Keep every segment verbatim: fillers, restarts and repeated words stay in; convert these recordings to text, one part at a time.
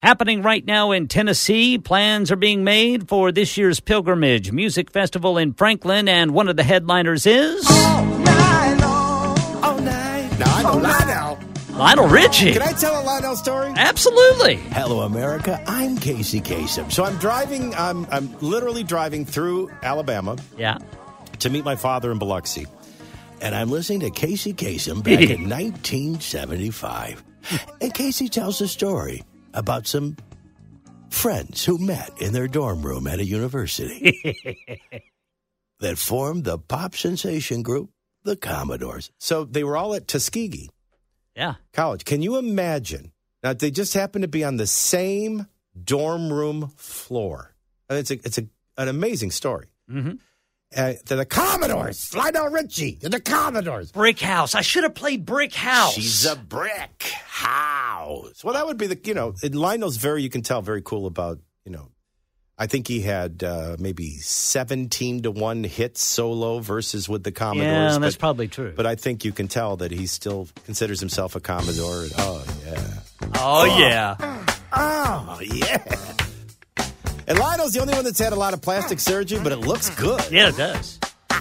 Happening right now in Tennessee, plans are being made for this year's Pilgrimage Music Festival in Franklin, and one of the headliners is... All night long. All night. Now, I know Lionel. Lionel Richie. Can I tell a Lionel story? Absolutely. Hello, America. I'm Casey Kasem. So I'm driving, I'm, I'm literally driving through Alabama. Yeah. To meet my father in Biloxi. And I'm listening to Casey Kasem back in nineteen seventy-five. And Casey tells a story about some friends who met in their dorm room at a university that formed the pop sensation group, the Commodores. So they were all at Tuskegee yeah. College. Can you imagine? Now, they just happened to be on the same dorm room floor. And it's a, it's a, an amazing story. Mm-hmm. Uh, they're the Commodores. Lionel Richie. They're the Commodores. Brick House. I should have played Brick House. She's a brick house. Well, that would be the, you know, Lionel's very, you can tell, very cool about, you know, I think he had uh, maybe seventeen to one hits solo versus with the Commodores. Yeah, that's but, probably true. But I think you can tell that he still considers himself a Commodore. Oh, yeah. Oh, oh. yeah. Oh, yeah. And Lionel's the only one that's had a lot of plastic surgery, but it looks good. Yeah, it does.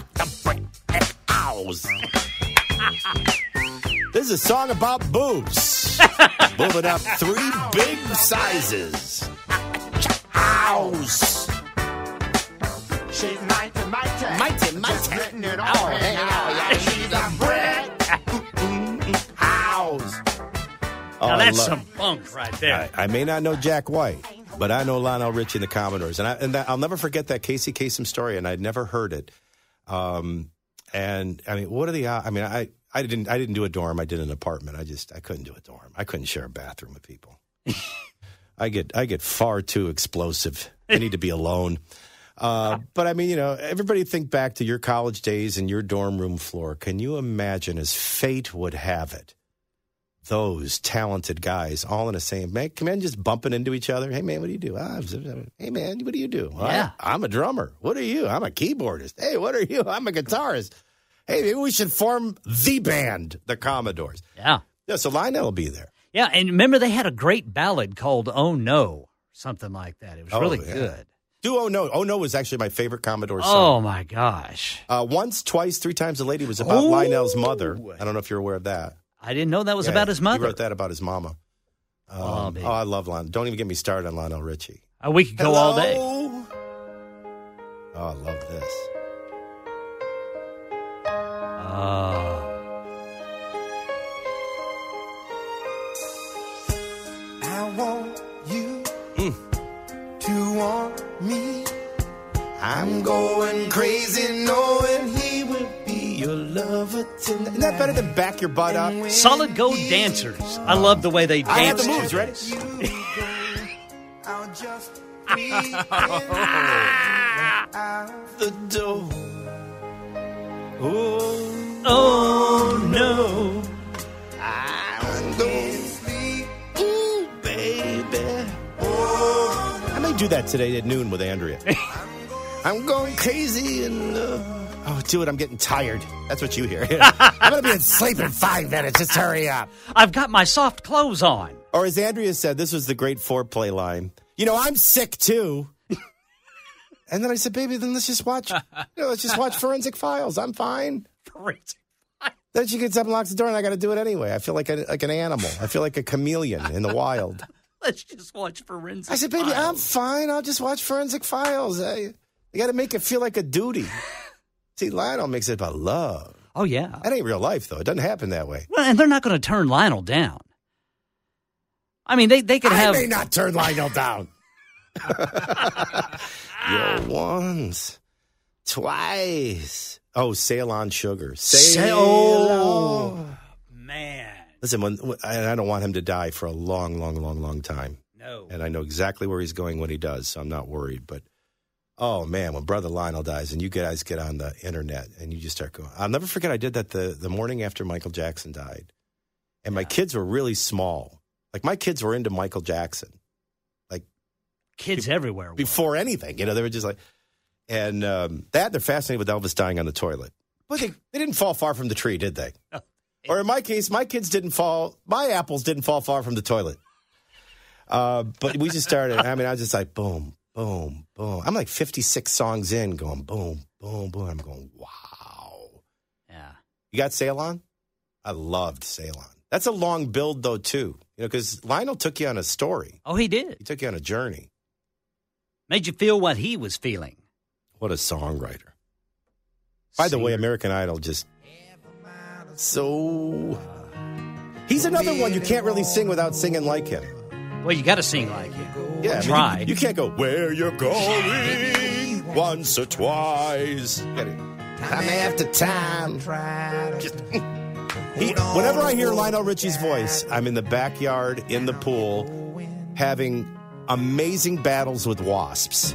This is a song about boobs. Moving up three big sizes. House. She's mighty, mighty. Mighty, mighty. Just written it all Oh, hey, yeah, yeah. She's a brick house. Oh, Now, I that's love- some funk right there. I, I may not know Jack White, but I know Lionel Richie and the Commodores. And, I, and that, I'll never forget that Casey Kasem story, and I'd never heard it. Um, and, I mean, what are the odds? I mean, I, I, didn't, I didn't do a dorm. I did an apartment. I just, I couldn't do a dorm. I couldn't share a bathroom with people. I get I get far too explosive. I need to be alone. Uh, but, I mean, you know, everybody think back to your college days and your dorm room floor. Can you imagine, as fate would have it, those talented guys all in the same, man, come in just bumping into each other. Hey, man, what do you do? Ah, hey, man, what do you do? Well, yeah. I, I'm a drummer. What are you? I'm a keyboardist. Hey, what are you? I'm a guitarist. Hey, maybe we should form the band, the Commodores. Yeah. Yeah, so Lionel will be there. Yeah, and remember they had a great ballad called Oh No, something like that. It was Oh, really yeah. good. Do Oh No. Oh No was actually my favorite Commodore song. Oh, my gosh. Uh, once, twice, three times a lady was about Ooh. Lionel's mother. I don't know if you're aware of that. I didn't know that was Yeah, about his mother. He wrote that about his mama. Um, Oh, oh, baby. I love Lionel. Don't even get me started on Lionel Richie. Uh, we could go all day. Hello? Oh, I love this. Oh. I want you Mm. to want me. I'm going crazy knowing he will be your lover tonight. Isn't that better than back your butt up? Solid Gold Dancers. I love the way they I have dance. the moves, ready? I'll just be out The door. Oh, Oh, no. I'm going sleep. Ooh, baby. Oh. I may do that today at noon with Andrea. I'm going crazy and uh, oh, do it. I'm getting tired. That's what you hear. I'm going to be asleep in five minutes. Just hurry up. I've got my soft clothes on. Or as Andrea said, this was the great foreplay line. You know, I'm sick too. And then I said, baby, then let's just watch. You know, let's just watch Forensic Files. I'm fine. Then she gets up and locks the door, and I got to do it anyway. I feel like a, like an animal. I feel like a chameleon in the wild. Let's just watch Forensic I said, baby, I'm Files. fine. I'll just watch Forensic Files. I, you got to make it feel like a duty. See, Lionel makes it about love. Oh, yeah. That ain't real life, though. It doesn't happen that way. Well, and they're not going to turn Lionel down. I mean, they, they could have... I may not turn Lionel down. Yo, once, twice. Oh, sail on sugar. Sail, Sail- on. Man. Listen, when, when- I I don't want him to die for a long, long, long, long time. No. And I know exactly where he's going when he does, so I'm not worried. But, oh, man, when Brother Lionel dies and you guys get on the internet and you just start going. I'll never forget I did that the, the morning after Michael Jackson died. And my kids were really small. Like, my kids were into Michael Jackson. Kids everywhere. were. Before anything. You know, they were just like, and um, that, they're fascinated with Elvis dying on the toilet. But they, they didn't fall far from the tree, did they? Or in my case, my kids didn't fall, my apples didn't fall far from the toilet. Uh, but we just started. I mean, I was just like, boom, boom, boom. I'm like fifty-six songs in, going boom, boom, boom. I'm going, wow. Yeah. You got Sail On? I loved Sail On. That's a long build, though, too. You know, because Lionel took you on a story. Oh, he did. He took you on a journey. Made you feel what he was feeling. What a songwriter. By the way, American Idol just so... He's another one you can't really sing without singing like him. Well, you got to sing like him. Yeah, I mean, try. You, you can't go, where you're going once or twice. Time after time. Just, he, whenever I hear Lionel Richie's voice, I'm in the backyard, in the pool, having amazing battles with wasps.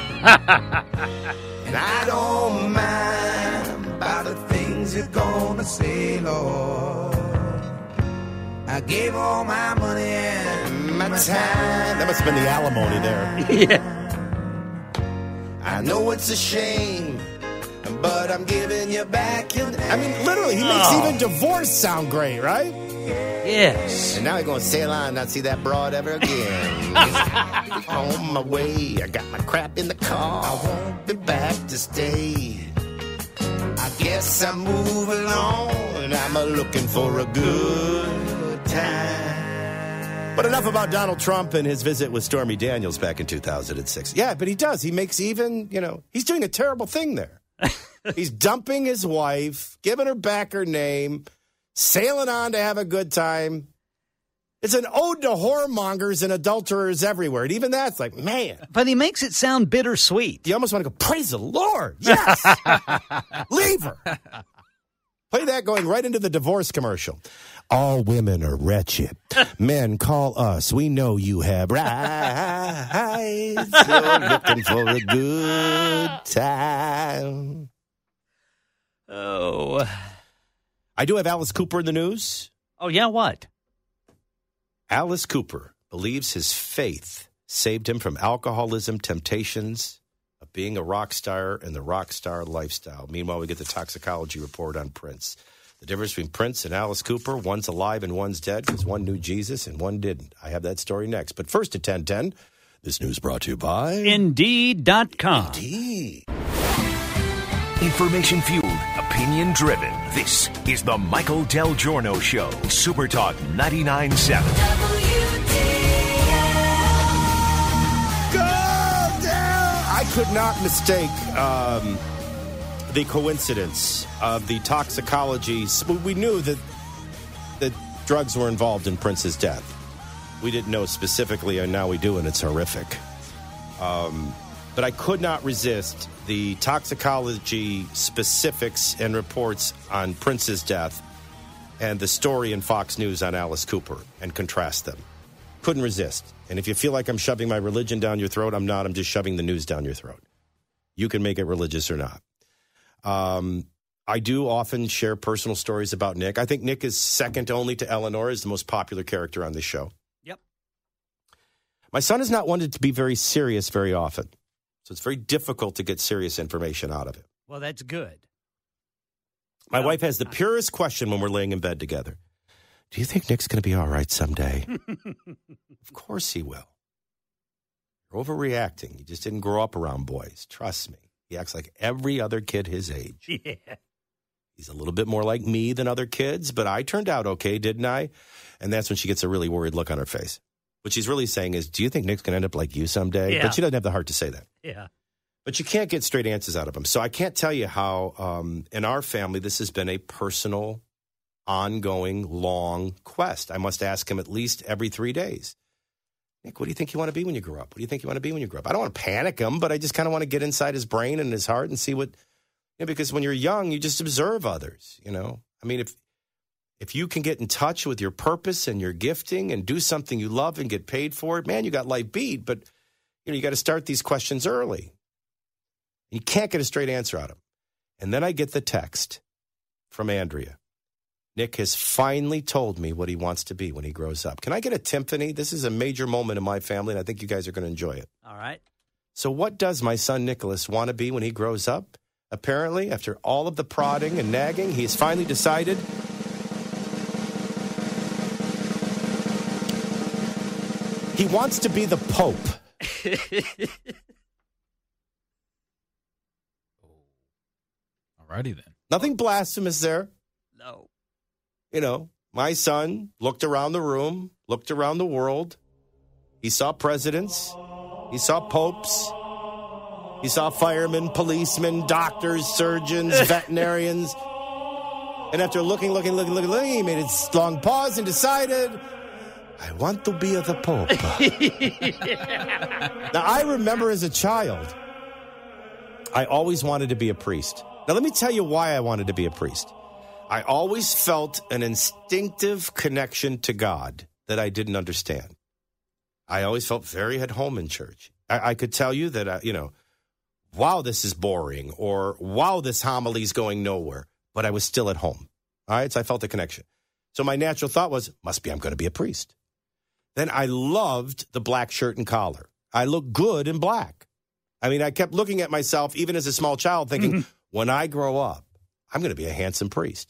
And I don't mind about the things you're gonna say, Lord. I gave all my money and my time. That must have been the alimony there. Yeah. I know it's a shame, but I'm giving you back your name. I mean, literally, he makes even divorce sound great, right? Yes. And now he's going to sail on and not see that broad ever again. On my way, I got my crap in the car. I won't be back to stay. I guess I'm moving on, and I'm a looking for a good time. But enough about Donald Trump and his visit with Stormy Daniels back in two thousand six. Yeah, but he does. He makes even, you know, he's doing a terrible thing there. He's dumping his wife, giving her back her name, sailing on to have a good time. It's an ode to whoremongers and adulterers everywhere. And even that's like, man. But he makes it sound bittersweet. You almost want to go, praise the Lord. Yes. Leave her. Play that going right into the divorce commercial. All women are wretched. Men, call us. We know you have rights. You're looking for a good time. Oh. I do have Alice Cooper in the news. Oh, yeah, what? Alice Cooper believes his faith saved him from alcoholism, temptations of being a rock star, and the rock star lifestyle. Meanwhile, we get the toxicology report on Prince. The difference between Prince and Alice Cooper, one's alive and one's dead because one knew Jesus and one didn't. I have that story next. But first at ten ten, this news brought to you by Indeed dot com. Indeed. Information fueled, opinion driven. This is the Michael Del Giorno Show. Super Talk ninety-nine point seven. Go down! I could not mistake um, the coincidence of the toxicology. We knew that that drugs were involved in Prince's death. We didn't know specifically, and now we do, and it's horrific. Um, but I could not resist the toxicology specifics and reports on Prince's death and the story in Fox News on Alice Cooper and contrast them. Couldn't resist. And if you feel like I'm shoving my religion down your throat, I'm not. I'm just shoving the news down your throat. You can make it religious or not. Um, I do often share personal stories about Nick. I think Nick is second only to Eleanor as the most popular character on this show. Yep. My son has not wanted to be very serious very often. So it's very difficult to get serious information out of him. Well, that's good. My well, wife has the purest question when we're laying in bed together. Do you think Nick's going to be all right someday? Of course he will. You're overreacting. You just didn't grow up around boys. Trust me. He acts like every other kid his age. Yeah. He's a little bit more like me than other kids, but I turned out okay, didn't I? And that's when she gets a really worried look on her face. What she's really saying is, do you think Nick's going to end up like you someday? Yeah. But she doesn't have the heart to say that. Yeah. But you can't get straight answers out of him. So I can't tell you how, um, in our family, this has been a personal, ongoing, long quest. I must ask him at least every three days. Nick, what do you think you want to be when you grow up? What do you think you want to be when you grow up? I don't want to panic him, but I just kind of want to get inside his brain and his heart and see what, you know, because when you're young, you just observe others, you know? I mean, if if you can get in touch with your purpose and your gifting and do something you love and get paid for it, man, you got life beat. But, you know, you got to start these questions early. You can't get a straight answer out of him. And then I get the text from Andrea. Nick has finally told me what he wants to be when he grows up. Can I get a Tiffany? This is a major moment in my family, and I think you guys are going to enjoy it. All right. So what does my son Nicholas want to be when he grows up? Apparently, after all of the prodding and nagging, he's finally decided He wants to be the Pope. Alrighty then. Nothing blasphemous there. No. You know, my son looked around the room, looked around the world. He saw presidents. He saw popes. He saw firemen, policemen, doctors, surgeons, veterinarians. And after looking, looking, looking, looking, looking, he made a long pause and decided, I want to be the Pope. Now, I remember as a child, I always wanted to be a priest. Now, let me tell you why I wanted to be a priest. I always felt an instinctive connection to God that I didn't understand. I always felt very at home in church. I, I could tell you that, uh, you know, wow, this is boring, or wow, this homily's going nowhere, but I was still at home. All right, so I felt a connection. So my natural thought was, must be I'm going to be a priest. Then I loved the black shirt and collar. I looked good in black. I mean, I kept looking at myself, even as a small child, thinking, mm-hmm. when I grow up, I'm going to be a handsome priest.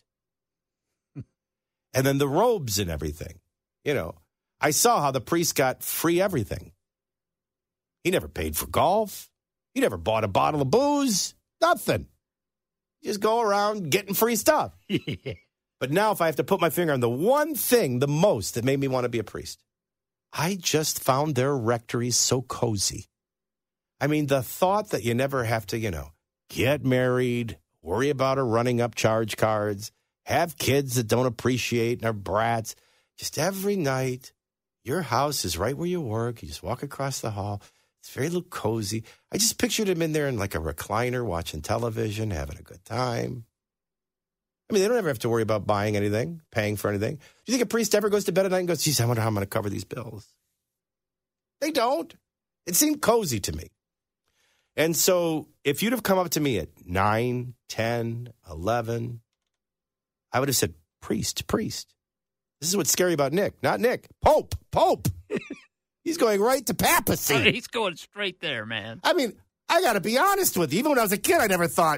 And then the robes and everything. You know, I saw how the priest got free everything. He never paid for golf. He never bought a bottle of booze. Nothing. Just go around getting free stuff. But now if I have to put my finger on the one thing the most that made me want to be a priest, I just found their rectories so cozy. I mean, the thought that you never have to, you know, get married, worry about her running up charge cards, have kids that don't appreciate and are brats. Just every night, your house is right where you work. You just walk across the hall. It's very little cozy. I just pictured him in there in like a recliner, watching television, having a good time. I mean, they don't ever have to worry about buying anything, paying for anything. Do you think a priest ever goes to bed at night and goes, geez, I wonder how I'm going to cover these bills? They don't. It seemed cozy to me. And so if you'd have come up to me at nine, ten, eleven, I would have said, priest, priest. This is what's scary about Nick. Not Nick. Pope, Pope. He's going right to papacy. He's going straight there, man. I mean, I got to be honest with you. Even when I was a kid, I never thought,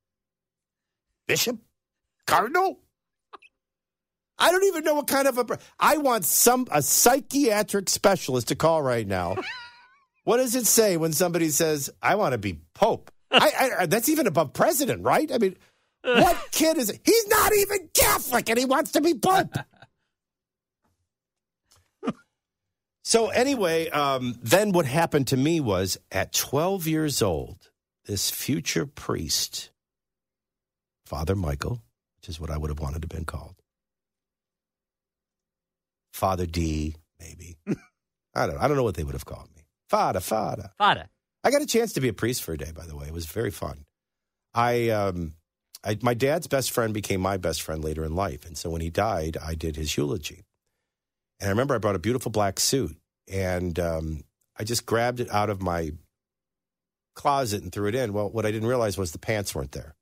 bishop? Cardinal? I don't even know what kind of a... I want some a psychiatric specialist to call right now. What does it say when somebody says, I want to be Pope? I, I, that's even above president, right? I mean, what kid is it? He's not even Catholic and he wants to be Pope. So anyway, um, then what happened to me was at twelve years old, this future priest, Father Michael, which is what I would have wanted to have been called. Father D, maybe. I don't know. I don't know what they would have called me. Father, Father. Father. I got a chance to be a priest for a day, by the way. It was very fun. I, um, I, my dad's best friend became my best friend later in life. And so when he died, I did his eulogy. And I remember I brought a beautiful black suit. And um, I just grabbed it out of my closet and threw it in. Well, what I didn't realize was the pants weren't there.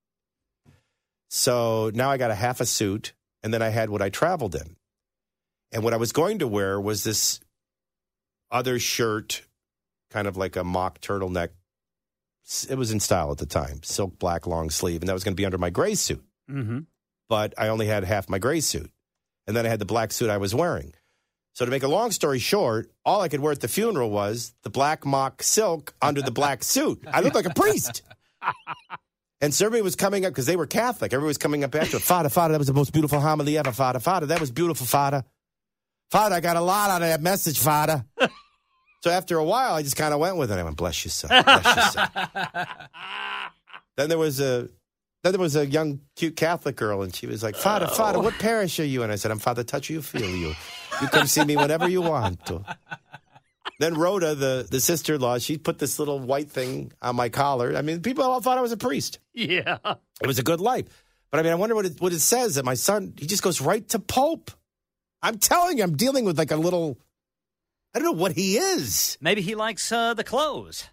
So now I got a half a suit, and then I had what I traveled in. And what I was going to wear was this other shirt, kind of like a mock turtleneck. It was in style at the time, silk black long sleeve, and that was going to be under my gray suit. Mm-hmm. But I only had half my gray suit. And then I had the black suit I was wearing. So to make a long story short, all I could wear at the funeral was the black mock silk under the black suit. I looked like a priest. And so everybody was coming up, because they were Catholic. Everybody was coming up after, Father, Father, that was the most beautiful homily ever, Father. Father, that was beautiful, Father. Father, I got a lot out of that message, Father. So after a while, I just kind of went with it. I went, bless you, son. Bless you, son. Then there was a... Then there was a young, cute Catholic girl, and she was like, Father, oh. Father, what parish are you? And I said, I'm Father Touch You, Feel You. You come see me whenever you want to. Then Rhoda, the, the sister-in-law, she put this little white thing on my collar. I mean, people all thought I was a priest. Yeah. It was a good life. But, I mean, I wonder what it, what it says that my son, he just goes right to Pope. I'm telling you, I'm dealing with like a little, I don't know what he is. Maybe he likes uh, the clothes.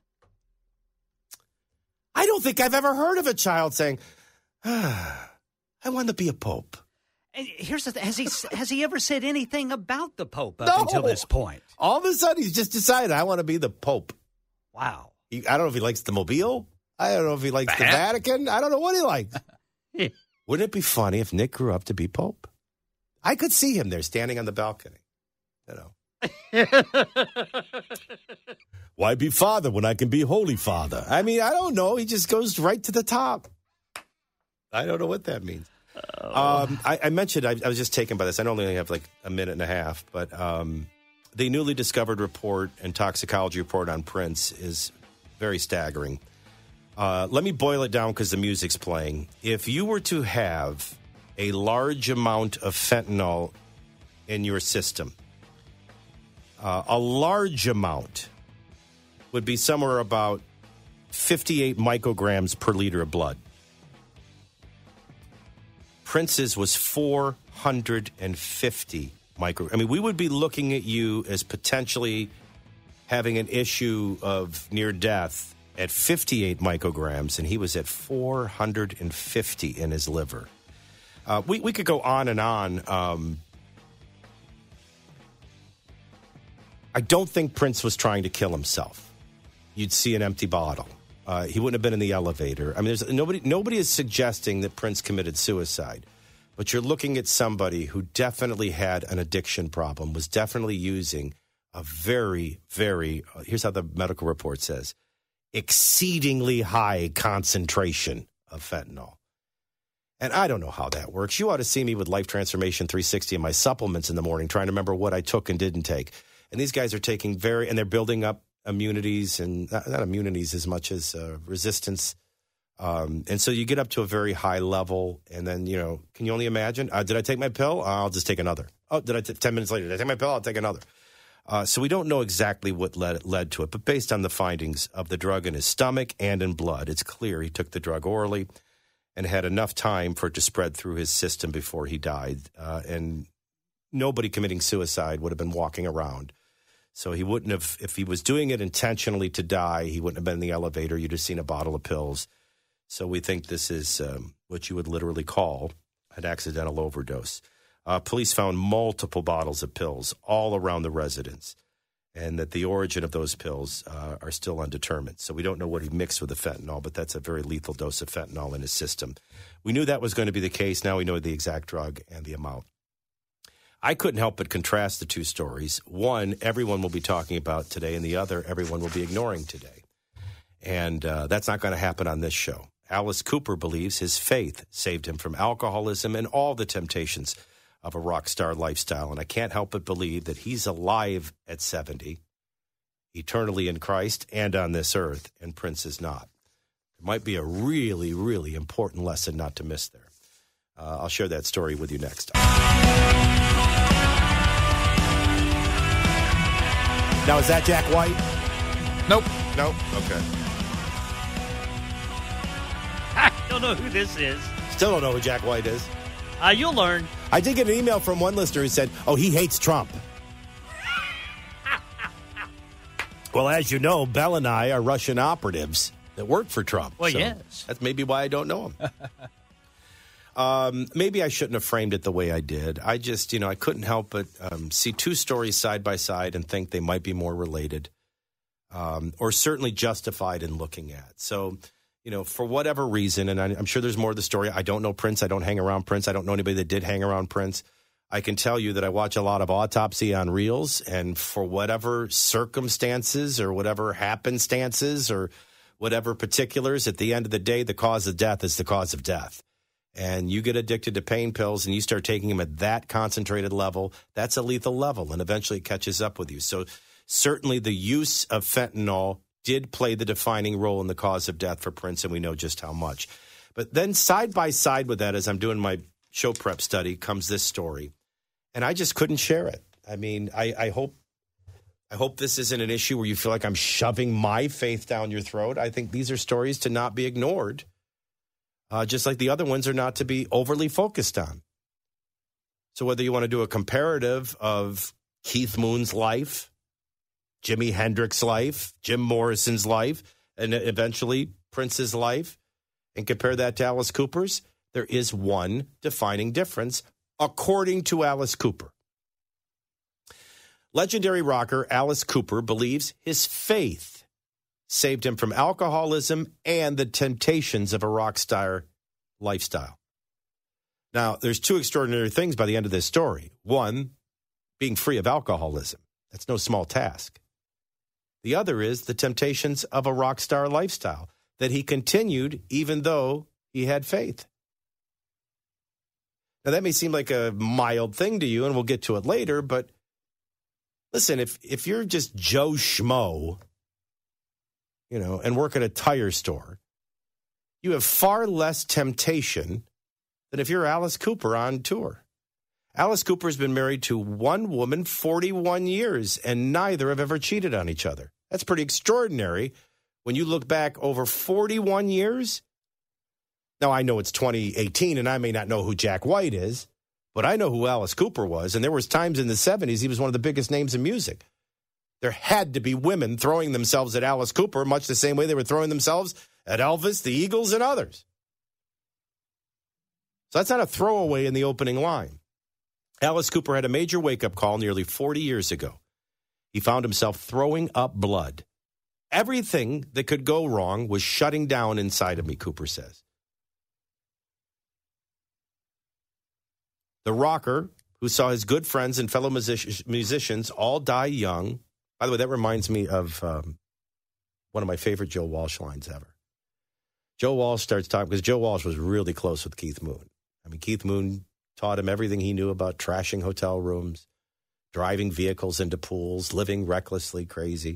I don't think I've ever heard of a child saying, ah, I want to be a pope. And here's the thing. Has he, has he ever said anything about the Pope up No. until this point? All of a sudden, he's just decided, I want to be the Pope. Wow. He, I don't know if he likes the Mobile. I don't know if he likes the, the Vatican. I don't know what he likes. Wouldn't it be funny if Nick grew up to be Pope? I could see him there standing on the balcony, you know, Why be father when I can be holy father? I mean, I don't know. He just goes right to the top. I don't know what that means. Oh. Um, I, I mentioned, I, I was just taken by this. I only have like a minute and a half, but um, the newly discovered report and toxicology report on Prince is very staggering. Uh, let me boil it down because the music's playing. If you were to have a large amount of fentanyl in your system, uh, a large amount would be somewhere about fifty-eight micrograms per liter of blood. Prince's was four hundred fifty micro. I mean, we would be looking at you as potentially having an issue of near death at fifty-eight micrograms, and he was at four hundred fifty in his liver. Uh, we, we could go on and on. Um, I don't think Prince was trying to kill himself. You'd see an empty bottle. Uh, he wouldn't have been in the elevator. I mean, there's nobody. Nobody is suggesting that Prince committed suicide, but you're looking at somebody who definitely had an addiction problem, was definitely using a very, very. Uh, here's how the medical report says: exceedingly high concentration of fentanyl. And I don't know how that works. You ought to see me with Life Transformation three sixty and my supplements in the morning, trying to remember what I took and didn't take. And these guys are taking very, and they're building up immunities and not, not immunities as much as uh, resistance. Um, and so you get up to a very high level, and then, you know, can you only imagine? Uh, did I take my pill? Uh, I'll just take another. Oh, did I t- ten minutes later, did I take my pill? I'll take another. Uh, so we don't know exactly what led, led to it, but based on the findings of the drug in his stomach and in blood, it's clear he took the drug orally and had enough time for it to spread through his system before he died. Uh, and nobody committing suicide would have been walking around. So he wouldn't have, if he was doing it intentionally to die, he wouldn't have been in the elevator. You'd have seen a bottle of pills. So we think this is um, what you would literally call an accidental overdose. Uh, police found multiple bottles of pills all around the residence, and that the origin of those pills uh, are still undetermined. So we don't know what he mixed with the fentanyl, but that's a very lethal dose of fentanyl in his system. We knew that was going to be the case. Now we know the exact drug and the amount. I couldn't help but contrast the two stories. One, everyone will be talking about today, and the other, everyone will be ignoring today. And uh, that's not going to happen on this show. Alice Cooper believes his faith saved him from alcoholism and all the temptations of a rock star lifestyle. And I can't help but believe that he's alive at seventy, eternally in Christ and on this earth, and Prince is not. It might be a really, really important lesson not to miss there. Uh, I'll share that story with you next. Now, is that Jack White? Nope. Nope. Okay. I don't know who this is. Still don't know who Jack White is. Uh, you'll learn. I did get an email from one listener who said, oh, he hates Trump. Well, as you know, Bell and I are Russian operatives that work for Trump. Well, so yes. That's maybe why I don't know him. um, maybe I shouldn't have framed it the way I did. I just, you know, I couldn't help but um, see two stories side by side and think they might be more related um, or certainly justified in looking at. So, you know, for whatever reason, and I'm sure there's more to the story. I don't know Prince. I don't hang around Prince. I don't know anybody that did hang around Prince. I can tell you that I watch a lot of Autopsy on Reels, and for whatever circumstances or whatever happenstances or whatever particulars, at the end of the day, the cause of death is the cause of death. And you get addicted to pain pills and you start taking them at that concentrated level, that's a lethal level, and eventually it catches up with you. So certainly the use of fentanyl did play the defining role in the cause of death for Prince, and we know just how much. But then side by side with that, as I'm doing my show prep study, comes this story. And I just couldn't share it. I mean, I, I hope I hope this isn't an issue where you feel like I'm shoving my faith down your throat. I think these are stories to not be ignored, uh, just like the other ones are not to be overly focused on. So whether you want to do a comparative of Keith Moon's life, Jimi Hendrix's life, Jim Morrison's life, and eventually Prince's life, and compare that to Alice Cooper's, there is one defining difference, according to Alice Cooper. Legendary rocker Alice Cooper believes his faith saved him from alcoholism and the temptations of a rock star lifestyle. Now, there's two extraordinary things by the end of this story. One, being free of alcoholism. That's no small task. The other is the temptations of a rock star lifestyle that he continued even though he had faith. Now, that may seem like a mild thing to you, and we'll get to it later, but listen, if if you're just Joe Schmo, you know, and work at a tire store, you have far less temptation than if you're Alice Cooper on tour. Alice Cooper has been married to one woman forty-one years, and neither have ever cheated on each other. That's pretty extraordinary when you look back over forty-one years. Now, I know it's twenty eighteen, and I may not know who Jack White is, but I know who Alice Cooper was, and there was times in the seventies he was one of the biggest names in music. There had to be women throwing themselves at Alice Cooper, much the same way they were throwing themselves at Elvis, the Eagles, and others. So that's not a throwaway in the opening line. Alice Cooper had a major wake-up call nearly forty years ago. He found himself throwing up blood. Everything that could go wrong was shutting down inside of me, Cooper says. The rocker, who saw his good friends and fellow music- musicians all die young. By the way, that reminds me of um, one of my favorite Joe Walsh lines ever. Joe Walsh starts talking, because Joe Walsh was really close with Keith Moon. I mean, Keith Moon taught him everything he knew about trashing hotel rooms, driving vehicles into pools, living recklessly crazy.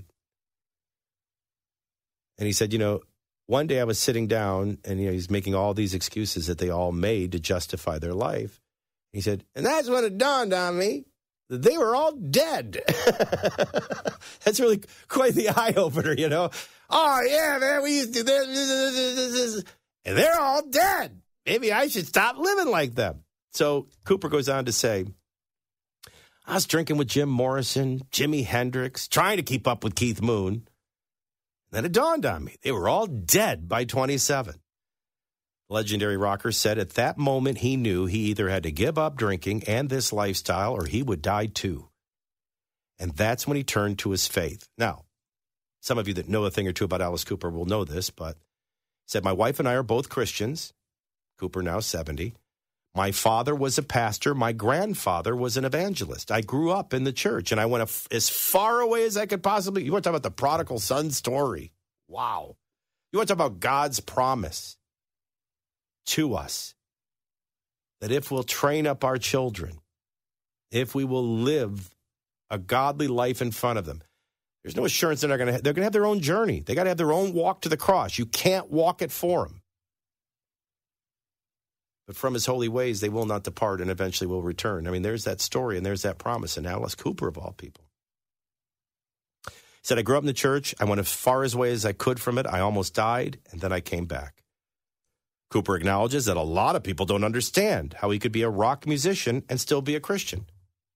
And he said, you know, one day I was sitting down, and you know, he's making all these excuses that they all made to justify their life. He said, and that's when it dawned on me that they were all dead. That's really quite the eye-opener, you know. Oh, yeah, man, we used to do this, and they're all dead. Maybe I should stop living like them. So Cooper goes on to say, I was drinking with Jim Morrison, Jimi Hendrix, trying to keep up with Keith Moon. Then it dawned on me. They were all dead by twenty-seven. Legendary rocker said at that moment he knew he either had to give up drinking and this lifestyle or he would die too. And that's when he turned to his faith. Now, some of you that know a thing or two about Alice Cooper will know this, but he said, my wife and I are both Christians. Cooper now seventy. My father was a pastor. My grandfather was an evangelist. I grew up in the church, and I went as far away as I could possibly. You want to talk about the prodigal son story? Wow. You want to talk about God's promise to us that if we'll train up our children, if we will live a godly life in front of them, there's no assurance they're not going to. They're going to have their own journey. They got to have their own walk to the cross. You can't walk it for them. But from his holy ways, they will not depart and eventually will return. I mean, there's that story and there's that promise. And Alice Cooper, of all people, he said, I grew up in the church. I went as far away as I could from it. I almost died, and then I came back. Cooper acknowledges that a lot of people don't understand how he could be a rock musician and still be a Christian.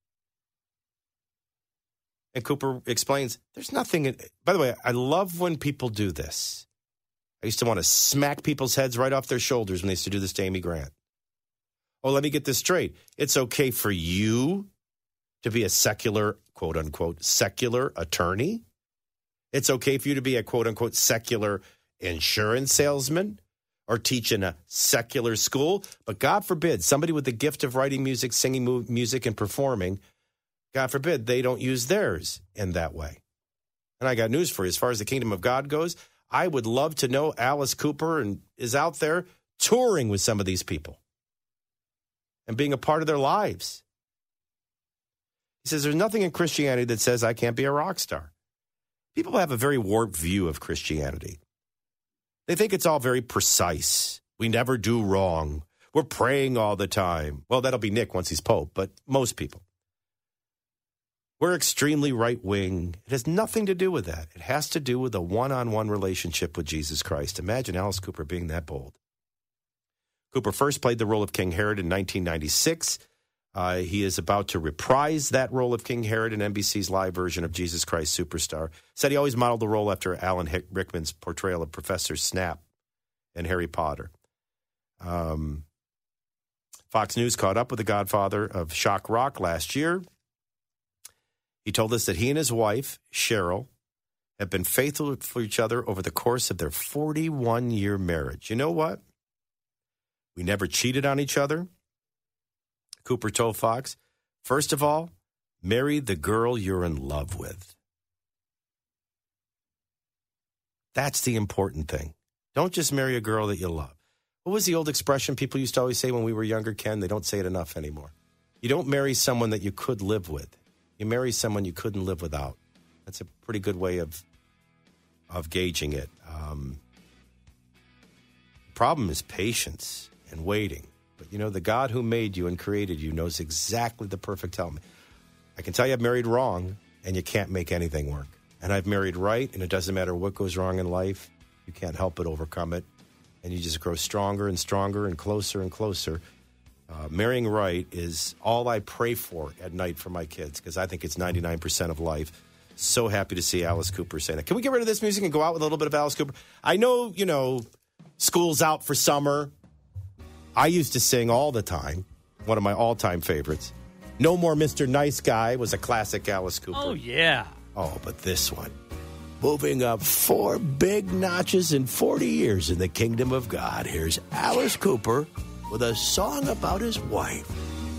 And Cooper explains, there's nothing. In, by the way, I love when people do this. I used to want to smack people's heads right off their shoulders when they used to do this to Amy Grant. Oh, let me get this straight. It's okay for you to be a secular, quote unquote, secular attorney. It's okay for you to be a quote unquote secular insurance salesman or teach in a secular school. But God forbid, somebody with the gift of writing music, singing music, and performing, God forbid, they don't use theirs in that way. And I got news for you. As far as the kingdom of God goes, I would love to know Alice Cooper and is out there touring with some of these people and being a part of their lives. He says, there's nothing in Christianity that says I can't be a rock star. People have a very warped view of Christianity. They think it's all very precise. We never do wrong. We're praying all the time. Well, that'll be Nick once he's Pope, but most people. We're extremely right-wing. It has nothing to do with that. It has to do with a one-on-one relationship with Jesus Christ. Imagine Alice Cooper being that bold. Cooper first played the role of King Herod in nineteen ninety-six. Uh, he is about to reprise that role of King Herod in N B C's live version of Jesus Christ Superstar. Said he always modeled the role after Alan Rickman's portrayal of Professor Snap in Harry Potter. Um, Fox News caught up with the godfather of shock rock last year. He told us that he and his wife, Cheryl, have been faithful for each other over the course of their forty-one-year marriage. You know what? We never cheated on each other. Cooper told Fox, first of all, Marry the girl you're in love with. That's the important thing. Don't just marry a girl that you love. What was the old expression people used to always say when we were younger, Ken? They don't say it enough anymore. You don't marry someone that you could live with. You marry someone you couldn't live without. That's a pretty good way of of gauging it. Um, the problem is patience and waiting. But, you know, the God who made you and created you knows exactly the perfect time. I can tell you I've married wrong, and you can't make anything work. And I've married right, and it doesn't matter what goes wrong in life. You can't help but overcome it. And you just grow stronger and stronger and closer and closer. Uh, marrying right is all I pray for at night for my kids, because I think it's ninety-nine percent of life. So happy to see Alice Cooper saying that. Can we get rid of this music and go out with a little bit of Alice Cooper? I know, you know, school's out for summer. I used to sing all the time. One of my all-time favorites. No More Mister Nice Guy was a classic Alice Cooper. Oh, yeah. Oh, but this one. Moving up four big notches in forty years in the kingdom of God. Here's Alice Cooper with a song about his wife.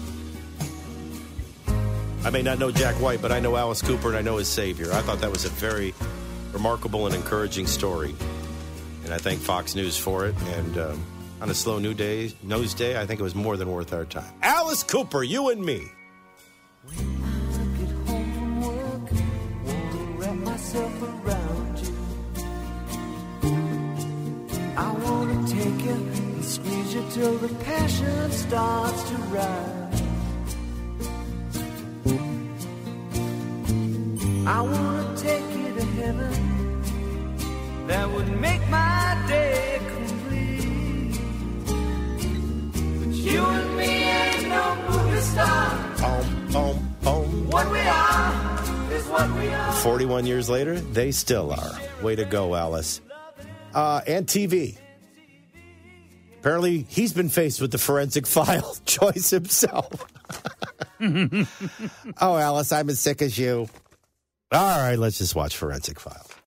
I may not know Jack White, but I know Alice Cooper and I know his Savior. I thought that was a very remarkable and encouraging story. And I thank Fox News for it. And um, on a slow new day, nose day, I think it was more than worth our time. Alice Cooper, you and me. When I get home from work, wanna wrap myself around you. I wanna take you and squeeze you till the passion starts to rise. I wanna take you to heaven. That would make my day complete. But you and me ain't no movie star. Boom, boom, boom. What we are is what we are. forty-one years later, they still are. Way to go, Alice. Uh, and T V. Apparently, he's been faced with the forensic file choice himself. Oh, Alice, I'm as sick as you. All right, let's just watch Forensic File.